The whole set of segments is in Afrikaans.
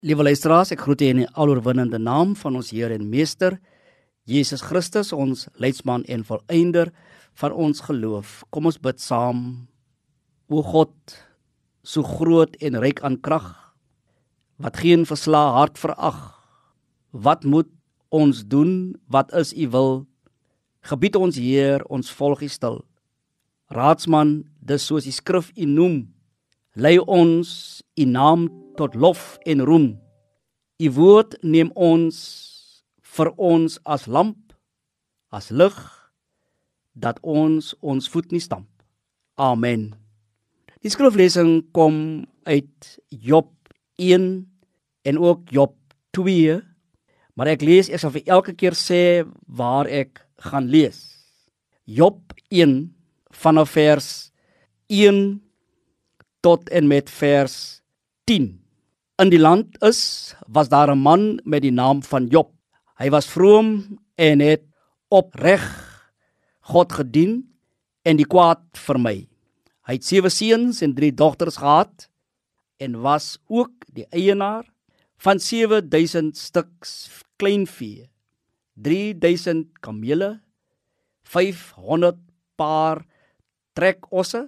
Liewe luisteraars, ek groet u in die aloorwinnende naam van ons Heer en Meester, Jesus Christus, ons leidsman en volëinder van ons geloof. Kom ons bid saam. O God, so groot en ryk aan krag, wat geen verslae hart verag. Wat moet ons doen, wat is u wil? Gebied ons Heer, ons volg u stil. Raadsman, dis soos die skrif u noem, lei ons u naam tot lof en roem. U woord neem ons vir ons as lamp, as lig, dat ons voet nie stamp. Amen. Die skriflesing kom uit Job 1 en ook Job 2, maar ek sal vir elke keer sê waar ek gaan lees. Job 1 vanaf vers 1 tot en met vers 10. In die land was daar 'n man met die naam van Job. Hy was vroom en het opreg God gedien en die kwaad vermy. Hy het 7 seuns en 3 dogters gehad en was ook die eienaar van 7000 stuks kleinvee, 3000 kamele, 500 paar trekosse,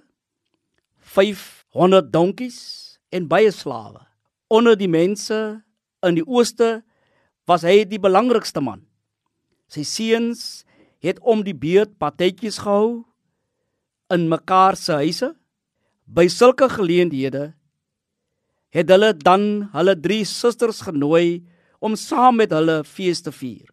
500 donkies en baie slawe. Onder die mense in die ooste was hy die belangrikste man. Sy seuns het om die beurt partytjies gehou in mekaar se huise. By sulke geleenthede het hulle dan hulle 3 susters genooi om saam met hulle fees te vier.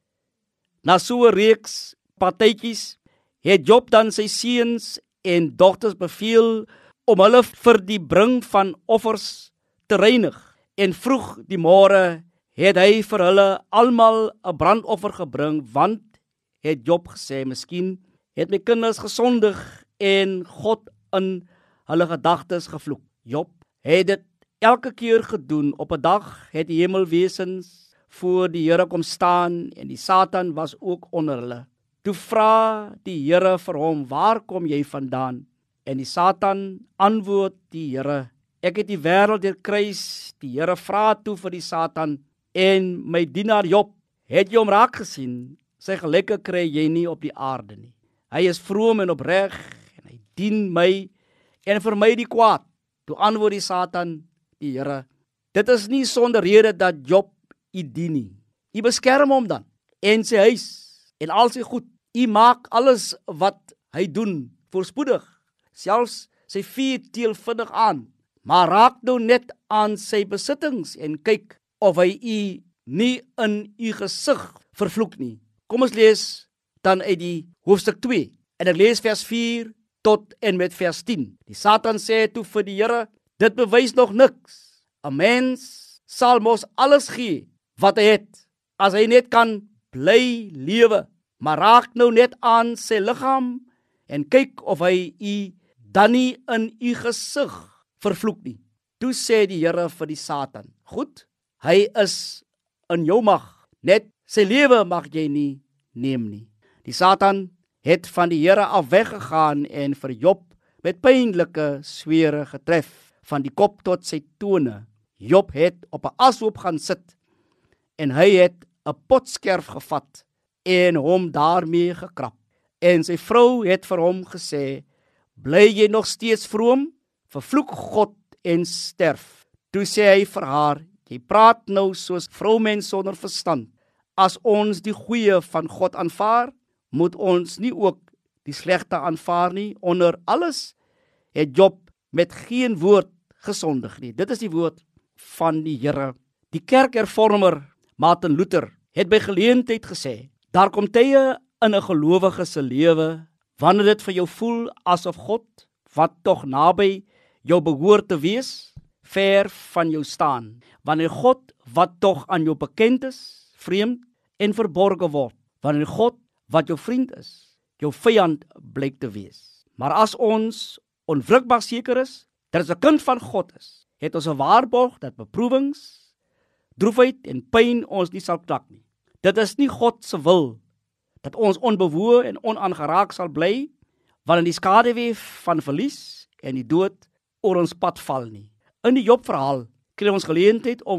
Na so 'n reeks partytjies het Job dan sy seuns en dogters beveel om hulle vir die bring van offers te reinig. En vroeg die môre het hy vir hulle almal 'n brandoffer gebring, want het Job gesê, miskien het my kinders gesondig en God in hulle gedagtes gevloek. Job het dit elke keer gedoen. Op 'n dag het die hemelwesens voor die Here kom staan en die Satan was ook onder hulle. Toe vra die Here vir hom, waar kom jy vandaan? En die Satan antwoord die Here, ek het die wêreld deurkruis. Die Here vra toe vir die Satan, en my dienaar Job, het jy hom raak gesien? Sy gelyke kry jy nie op die aarde nie. Hy is vroom en opreg, en hy dien my, en vermy die kwaad. Toe antwoord die Satan die Here, dit is nie sonder rede dat Job u dien nie. U beskerm hom dan, en sy huis, en al sy goed. U maak alles wat hy doen voorspoedig, selfs sy vee teel vinnig aan. Maar raak nou net aan sy besittings en kyk of hy u nie in u gesig vervloek nie. Kom ons lees dan uit die hoofstuk 2 en ek lees vers 4 tot en met vers 10. Die Satan sê toe vir die Here, dit bewys nog niks. 'n Mens sal mos alles gee wat hy het, as hy net kan bly lewe. Maar raak nou net aan sy liggaam en kyk of hy u dan nie in u gesig vervloek nie. Toe sê die Here vir die Satan, goed, hy is in jou mag, net sy lewe mag jy nie neem nie. Die Satan het van die Here af weggegaan en vir Job met pynlike swere getref, van die kop tot sy tone. Job het op 'n ashoop gaan sit en hy het 'n potskerf gevat en hom daarmee gekrap. En sy vrou het vir hom gesê, bly jy nog steeds vroom? Vervloek God en sterf. Toe sê hy vir haar, jy praat nou soos vroumens sonder verstand. As ons die goeie van God aanvaar, moet ons nie ook die slegte aanvaar nie. Onder alles het Job met geen woord gesondig nie. Dit is die woord van die Here. Die kerkhervormer Martin Luther het by geleentheid gesê, daar kom tye in 'n gelowige se lewe wanneer dit vir jou voel asof God, wat tog naby jou behoort te wees, ver van jou staan. Wanneer God, wat tog aan jou bekend is, vreemd en verborge word. Wanneer God, wat jou vriend is, jou vyand blyk te wees. Maar as ons onwrikbaar seker is dat ons 'n kind van God is, het ons 'n waarborg dat beproewings, droefheid en pyn ons nie sal knak nie. Dit is nie God se wil dat ons onbewoe en onaangeraak sal bly wanneer die skaduwee van verlies en die dood oor ons pad val nie. In die Job verhaal kry ons geleentheid om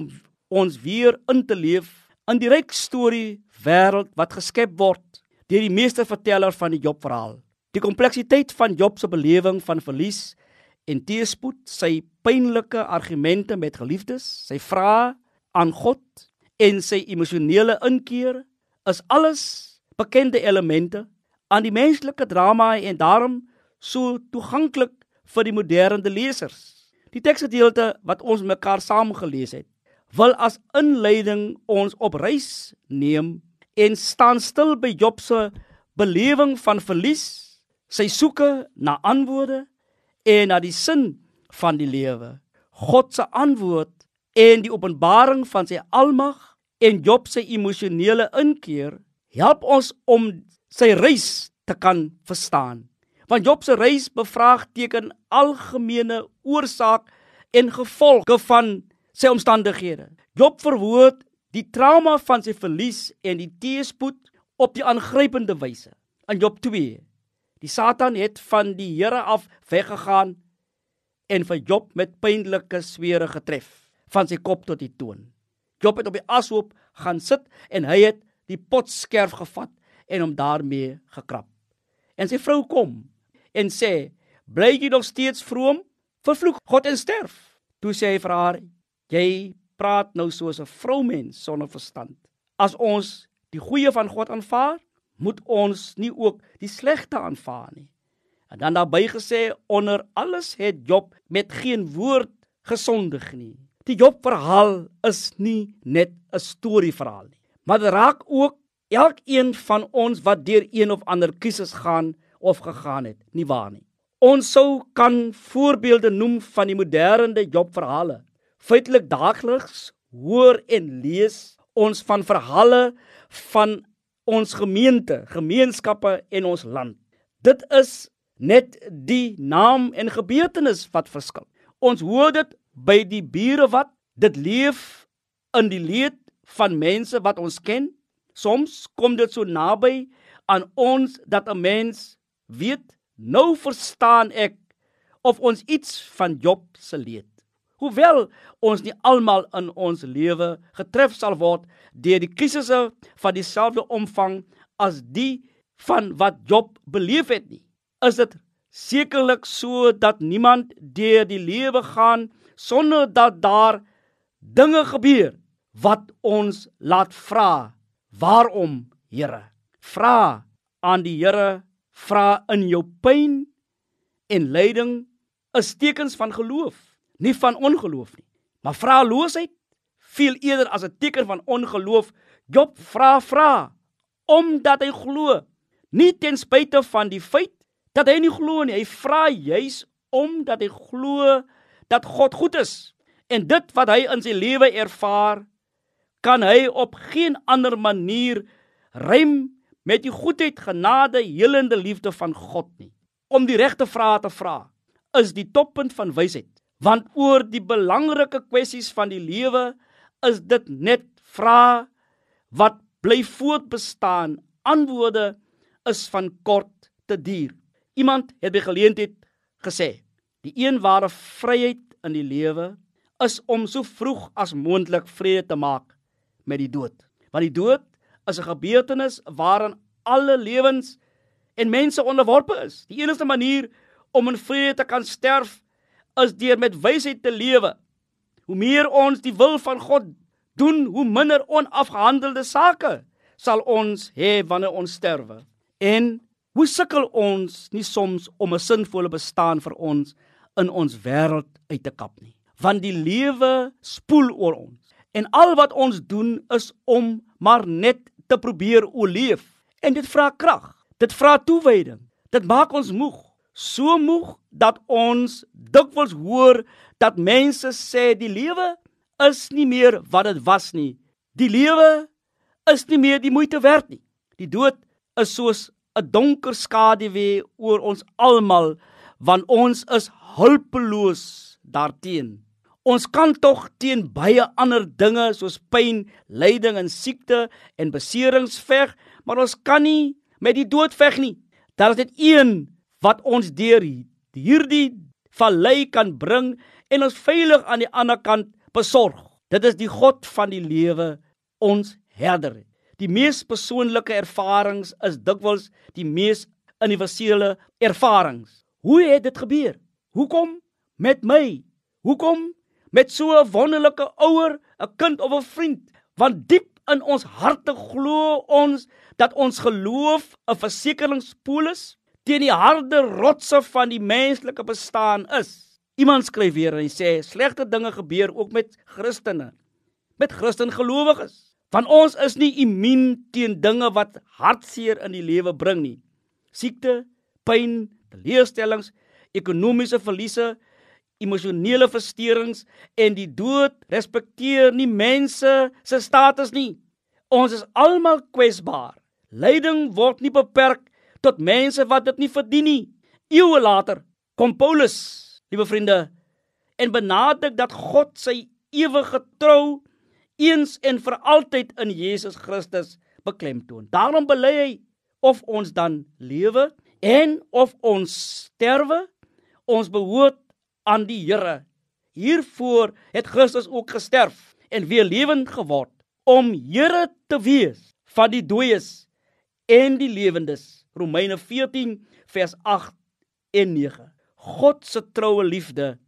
ons weer in te leef in die ryk storie wêreld wat geskep word deur die meesterverteller van die Job-verhaal. Die kompleksiteit van Job se belewing van verlies en teëspoed, sy pynlike argumente met geliefdes, sy vrae aan God en sy emosionele inkeer is alles bekende elemente aan die menslike drama en daarom so toeganklik vir die moderne lesers. Die teksgedeelte wat ons mekaar saam gelees het, wil as inleiding ons op reis neem en staan stil by Job se belewing van verlies, sy soeke na antwoorde en na die sin van die lewe. God se antwoord en die openbaring van sy almag en Job se emosionele inkeer help ons om sy reis te kan verstaan. Want Job se reis bevraagteken algemene oorsaak en gevolge van sy omstandighede. Job verwoord die trauma van sy verlies en die teëspoed op die aangrypende wyse. In Job 2, die Satan het van die Here af weggegaan en vir Job met pynlike swere getref, van sy kop tot die toon. Job het op die ashoop gaan sit en hy het die potskerf gevat en hom daarmee gekrap. En sy vrou kom en sê, bly jy nog steeds vroom? Vervloek God en sterf. Toe sê hy vir haar, jy praat nou soos 'n vroumens sonder verstand. As ons die goeie van God aanvaar, moet ons nie ook die slegte aanvaar nie. En dan daarbey gesê, onder alles het Job met geen woord gesondig nie. Die Job-verhaal is nie net 'n storieverhaal nie, maar dit raak ook elkeen van ons wat deur een of ander krisis gaan of gegaan het, nie waar nie. Ons sou kan voorbeelde noem van die moderne Job-verhale. Feitelik daagliks hoor en lees ons van verhale van ons gemeenskappe en ons land. Dit is net die naam en gebeurtenis wat verskil. Ons hoor dit by die bure wat dit leef in die leed van mense wat ons ken. Soms kom dit so naby aan ons dat 'n mens weet, nou verstaan ek of ons iets van Job se leed. Hoewel ons nie almal in ons lewe getref sal word deur die krisisse van dieselfde omvang as die van wat Job beleef het nie, is dit sekerlik so dat niemand deur die lewe gaan sonder dat daar dinge gebeur wat ons laat vra, waarom, Here? Vra aan die Here, vra in jou pyn en lyding is tekens van geloof, nie van ongeloof nie. Maar vraaloosheid veel eerder as 'n teken van ongeloof. Job vra omdat hy glo, nie ten spyte van die feit dat hy nie glo nie. Hy vra juis omdat hy glo dat God goed is. En dit wat hy in sy lewe ervaar, kan hy op geen ander manier rym met die goedheid, genade, helende liefde van God nie. Om die regte vrae te vra, is die toppunt van wysheid. Want oor die belangrike kwessies van die lewe, is dit net vrae wat bly voortbestaan. Antwoorde is van kort te duur. Iemand het by geleentheid gesê, die een ware vryheid in die lewe is om so vroeg as moontlik vrede te maak met die dood. Want die dood is 'n gebeurtenis waaraan alle lewens en mense onderworpe is. Die enigste manier om in vrede te kan sterf is deur met wysheid te lewe. Hoe meer ons die wil van God doen, hoe minder onafgehandelde sake sal ons hê wanneer ons sterwe. En hoe sukkel ons nie soms om 'n sinvolle bestaan vir ons in ons wêreld uit te kap nie. Want die lewe spoel oor ons. En al wat ons doen is om maar net te probeer oorleef. En dit vra krag, dit vra toewyding, dit maak ons moeg. So moeg dat ons dikwels hoor dat mense sê die lewe is nie meer wat dit was nie. Die lewe is nie meer die moeite werd nie. Die dood is soos 'n donker skaduwee oor ons almal, want ons is hulpeloos daarteen. Ons kan tog teen baie ander dinge soos pyn, lyding en siekte en beserings veg, maar ons kan nie met die dood veg nie. Daar is net een wat ons deur hierdie vallei kan bring en ons veilig aan die ander kant besorg. Dit is die God van die lewe, ons herder. Die mees persoonlike ervarings is dikwels die mees universele ervarings. Hoe het dit gebeur? Hoekom met my? Hoekom met so 'n wonderlike ouer, 'n kind of 'n vriend? Want diep in ons harte glo ons dat ons geloof 'n versekeringspolis teen die harde rotse van die menslike bestaan is. Iemand skryf weer en hy sê, slegte dinge gebeur ook met Christene, met Christengelowiges. Want ons is nie immuun teen dinge wat hartseer in die lewe bring nie. Siekte, pyn, teleurstellings, ekonomiese verliese, emosionele versteurings en die dood respekteer nie mense se status nie. Ons is almal kwesbaar. Lyding word nie beperk tot mense wat dit nie verdien nie. Eeue later kom Paulus, liewe vriende, en benadruk dat God sy ewige trou eens en vir altyd in Jesus Christus beklemtoon. Daarom bely hy, of ons dan lewe en of ons sterwe, ons behoort aan die Here. Hiervoor het Christus ook gesterf en weer lewend geword, om Here te wees van die dooies en die lewendes. Romeine 14 vers 8 en 9. God se troue liefde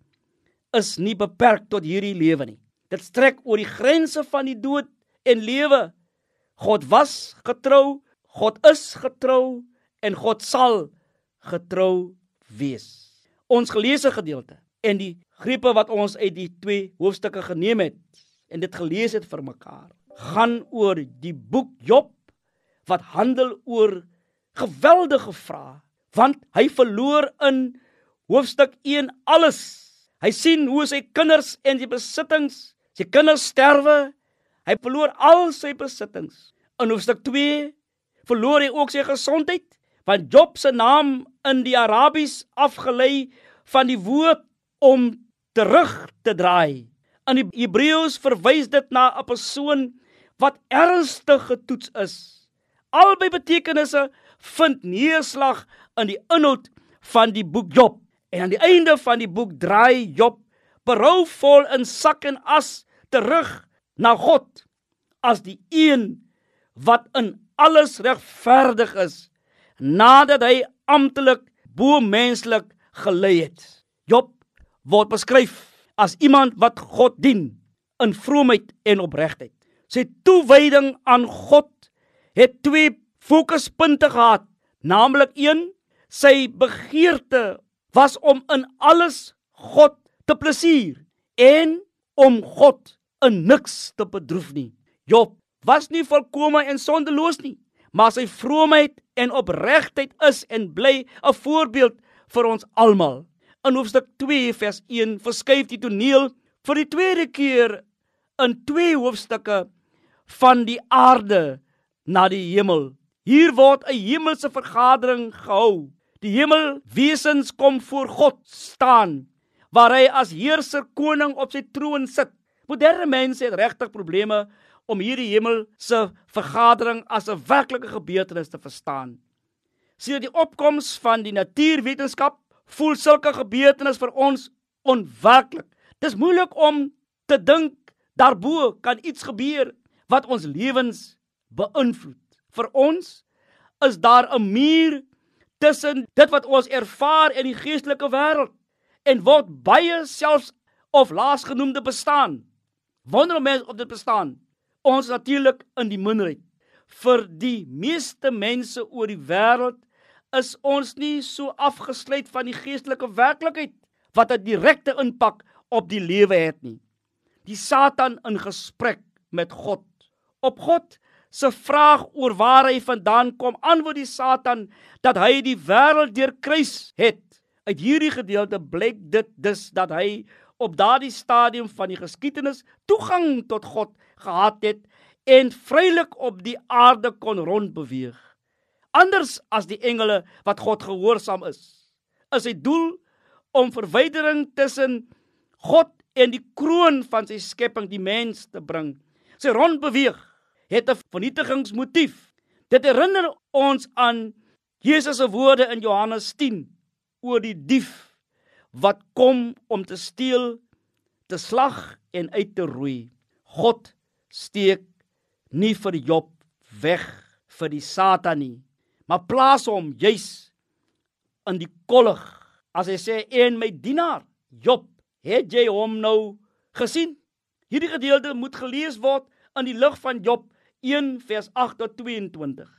is nie beperk tot hierdie lewe nie. Dit strek oor die grense van die dood en lewe. God was getrou, God is getrou en God sal getrou wees. Ons geleesde gedeelte en die grepe wat ons uit die 2 hoofstukke geneem het en dit gelees het vir mekaar, gaan oor die boek Job wat handel oor geweldige vrae, want hy verloor in hoofstuk 1 alles. Hy sien hoe sy kinders en die besittings, sy kinders sterwe, hy verloor al sy besittings. In hoofstuk 2 verloor hy ook sy gesondheid, want Job se naam in die Arabies afgelei van die woord om terug te draai. In die Hebreëus verwys dit na 'n persoon wat ernstig getoets is. Albei betekenisse vind neerslag in die inhoud van die boek Job. En aan die einde van die boek draai Job berouvol in sak en as terug na God as die een wat in alles regverdig is, nadat hy amptelik bo-menslik gelei het. Job word beskryf as iemand wat God dien in vroomheid en opregtheid. Sy toewyding aan God het 2 fokuspunte gehad, naamlik 1, sy begeerte was om in alles God te plesier en om God in niks te bedroef nie. Job was nie volkome en sondeloos nie, maar sy vroomheid en opregtheid is en bly 'n voorbeeld vir ons almal. In hoofstuk 2 vers 1 verskuif die toneel vir die tweede keer in 2 hoofstukke van die aarde na die hemel. Hier word 'n hemelse vergadering gehou. Die hemelwesens kom voor God staan, waar hy as heerser koning op sy troon sit. Moderne mense het regtig probleme om hierdie hemelse vergadering as 'n werklike gebeurtenis te verstaan. Sedert die opkoms van die natuurwetenskap voel sulke gebeurtenis vir ons onwerklik. Dis moeilik om te dink daarbo kan iets gebeur wat ons lewens beïnvloed. Vir ons is daar 'n muur tussen dit wat ons ervaar in die geestelike wêreld en word baie selfs of laasgenoemde bestaan. Wonder mense of dit bestaan. Ons natuurlik in die minderheid. Vir die meeste mense oor die wêreld is ons nie so afgesluit van die geestelike werklikheid wat 'n direkte impak op die lewe het nie. Die Satan in gesprek met God. Op God se vraag oor waar hy vandaan kom, antwoord die Satan dat hy die wêreld deurkruis het. Uit hierdie gedeelte blyk dit dus dat hy op daardie stadium van die geskiedenis toegang tot God gehad het en vrylik op die aarde kon rondbeweeg. Anders as die engele wat God gehoorsaam is sy doel om verwydering tussen God en die kroon van sy skepping, die mens, te bring. Sy rondbeweeg het 'n vernietigingsmotief. Dit herinner ons aan Jesus se woorde in Johannes 10 oor die dief wat kom om te steel, te slag en uit te roei. God steek nie vir Job weg vir die Satan nie, maar plaas hom juis in die kollig. As hy sê, en my dienaar, Job, het jy hom nou gesien? Hierdie gedeelte moet gelees word in die lig van Job 1 vers 8 tot 22.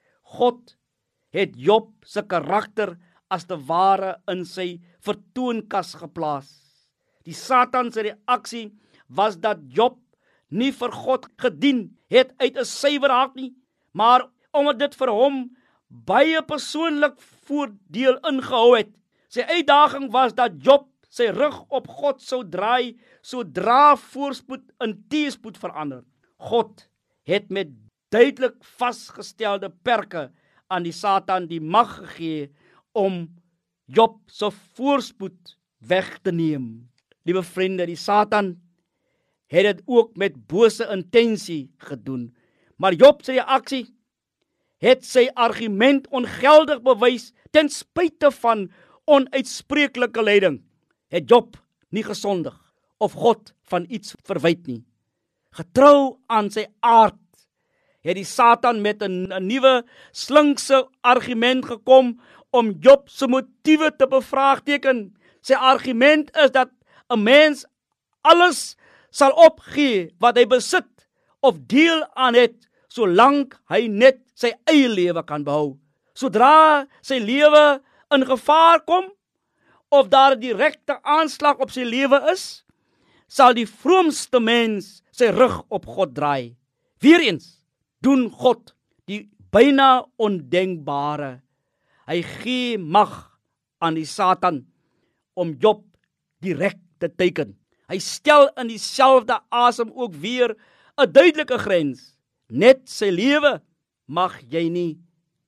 God het Job se karakter as te ware in sy vertoonkas geplaas. Die Satan se reaksie was dat Job nie vir God gedien het uit 'n suiwer hart nie, maar omdat dit vir hom baie persoonlik voordeel ingehou het. Sy uitdaging was dat Job sy rug op God sou draai, sodra voorspoed in teëspoed verander. God het met duidelik vasgestelde perke aan die Satan die mag gegee om Job se voorspoed weg te neem. Liewe vriende, die Satan het dit ook met bose intensie gedoen. Maar Job se reaksie het sy argument ongeldig bewys ten spyte van onuitspreeklike lyding. Het Job nie gesondig of God van iets verwyd nie. Getrou aan sy aard het die Satan met 'n nuwe slinkse argument gekom om Job se motiewe te bevraagteken. Sy argument is dat 'n mens alles sal opgee wat hy besit of deel aan het, solank hy net sy eie lewe kan behou. Sodra sy lewe in gevaar kom, of daar 'n direkte aanslag op sy lewe is, sal die vroomste mens sy rug op God draai. Weereens doen God die byna ondenkbare. Hy gee mag aan die Satan om Job direk te teiken. Hy stel in dieselfde asem ook weer 'n duidelike grens. Net sy lewe mag jy nie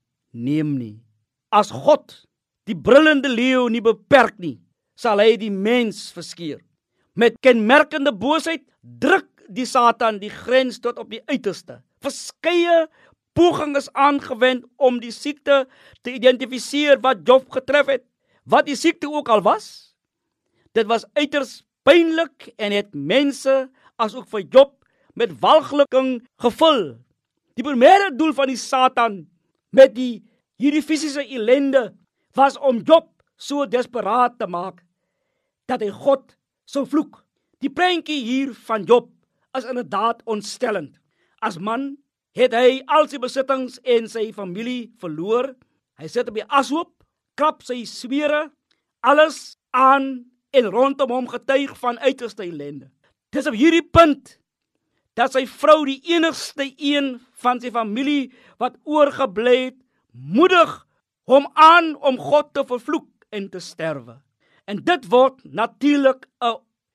neem nie. As God die brullende leeu nie beperk nie, sal hy die mens verskeur. Met kenmerkende boosheid druk die Satan die grens tot op die uiterste. Verskeie pogings is aangewend om die siekte te identifiseer wat Job getref het. Wat die siekte ook al was, dit was uiters pynlik en het mense as ook vir Job met walglikking gevul. Die primêre doel van die Satan met hierdie fisiese ellende was om Job so desperaat te maak dat hy God sou vloek. Die prentjie hier van Job is inderdaad ontstellend. As man het hy al sy besittings en sy familie verloor. Hy sit op die ashoop, krap sy swere, alles aan en rondom hom getuig van uiterste ellende. Dis op hierdie punt dat sy vrou, die enigste een van sy familie wat oorgebly het, moedig hom aan om God te vervloek en te sterwe. En dit word natuurlik 'n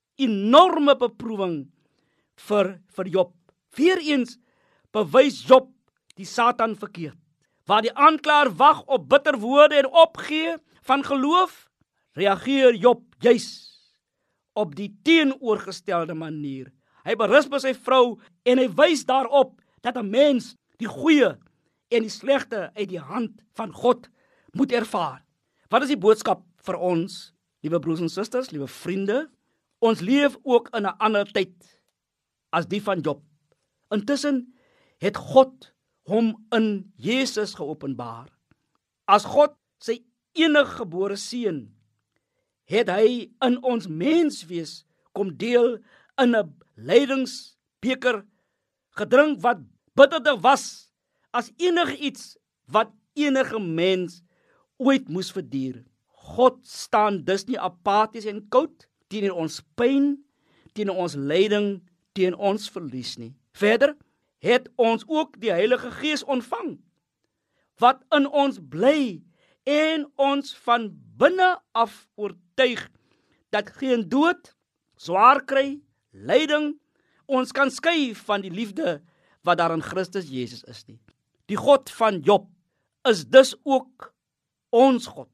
enorme beproewing vir Job. Weereens bewys Job die Satan verkeerd. Waar die aanklaer wag op bitter woorde en opgee van geloof, reageer Job juis op die teenoorgestelde manier. Hy berus by sy vrou en hy wys daarop dat 'n mens die goeie en die slegte uit die hand van God moet ervaar. Wat is die boodskap vir ons, liewe broers en susters, liewe vriende? Ons leef ook in 'n ander tyd as die van Job. Intussen het God hom in Jesus geopenbaar. As God sy eniggebore seun, het hy in ons menswees kom deel in 'n lydingsbeker gedrink wat bitterder was as enigiets wat enige mens ooit moes verduur. God staan dus nie apaties en koud teenoor ons pyn, teenoor ons lyding, teenoor ons verlies nie. Verder het ons ook die Heilige Gees ontvang, wat in ons bly en ons van binne af oortuig dat geen dood, swaar kry, lyding ons kan skei van die liefde wat daar in Christus Jesus is nie. Die God van Job is dus ook ons God,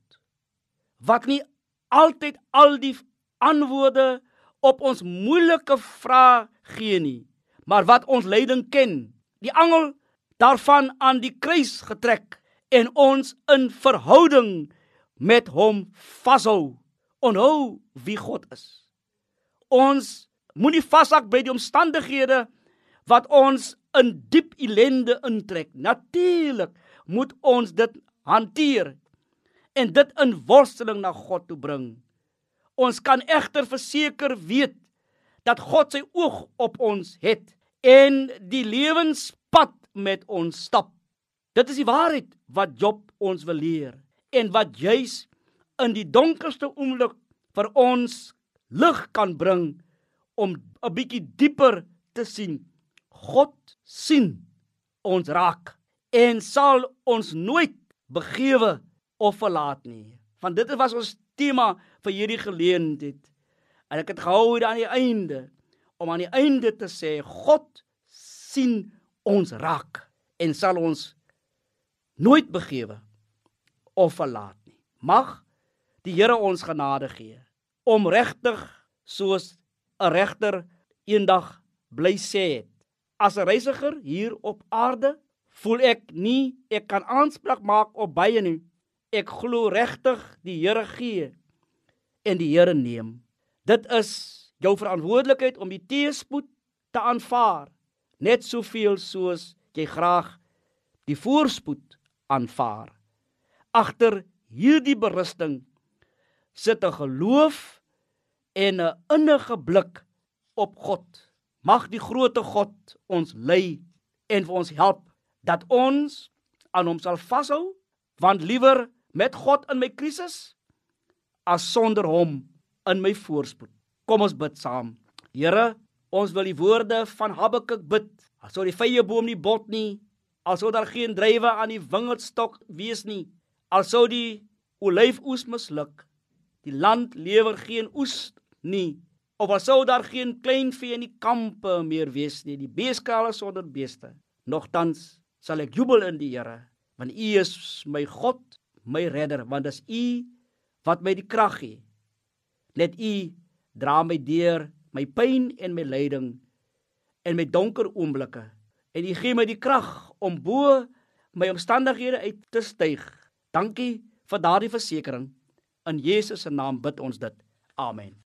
wat nie altyd al die antwoorde op ons moeilike vrae gee nie, maar wat ons lyding ken, die angel daarvan aan die kruis getrek en ons in verhouding met hom vashou. Onthou wie God is. Ons moenie vashak by die omstandighede wat ons in diep ellende intrek. Natuurlik moet ons dit hanteer en dit in worsteling na God toe bring. Ons kan egter verseker weet dat God sy oog op ons het en die lewenspad met ons stap. Dit is die waarheid wat Job ons wil leer en wat juis in die donkerste oomblik vir ons lig kan bring om 'n bietjie dieper te sien. God sien ons raak en sal ons nooit begewe of verlaat nie. Want dit was ons tema vir hierdie geleentheid. En ek het gehou aan die einde, om aan die einde te sê, God sien ons raak en sal ons nooit begewe of verlaat nie. Mag die Here ons genade gee om regtig soos 'n regter eendag bly sê het. As 'n reisiger hier op aarde voel ek nie ek kan aanspraak maak op baie nie. Ek glo regtig die Here gee en die Here neem. Dit is jou verantwoordelikheid om die teëspoed te aanvaar, net soveel soos jy graag die voorspoed aanvaar. Agter hierdie berusting sit 'n geloof en 'n innige blik op God. Mag die grootte God ons lei en vir ons help dat ons aan hom sal vashou, want liewer met God in my krisis as sonder hom in my voorspoed. Kom ons bid saam. Here, ons wil die woorde van Habakuk bid. Al sou die vyeboom nie bot nie, al sou daar geen druiwe aan die wingerdstok wees nie, al sou die olyfoes misluk, die land lewer geen oes nie, of al sou daar geen kleinvee in die kampe meer wees nie, die beeskale sonder beeste, nogtans sal ek jubel in die Here, want U is my God, my redder, want dis U wat my die krag gee. Net U dra my deur my pyn en my lyding en my donker oomblikke, en U gee my die krag om bo my omstandighede uit te styg. Dankie vir daardie versekering. In Jesus se naam bid ons dit. Amen.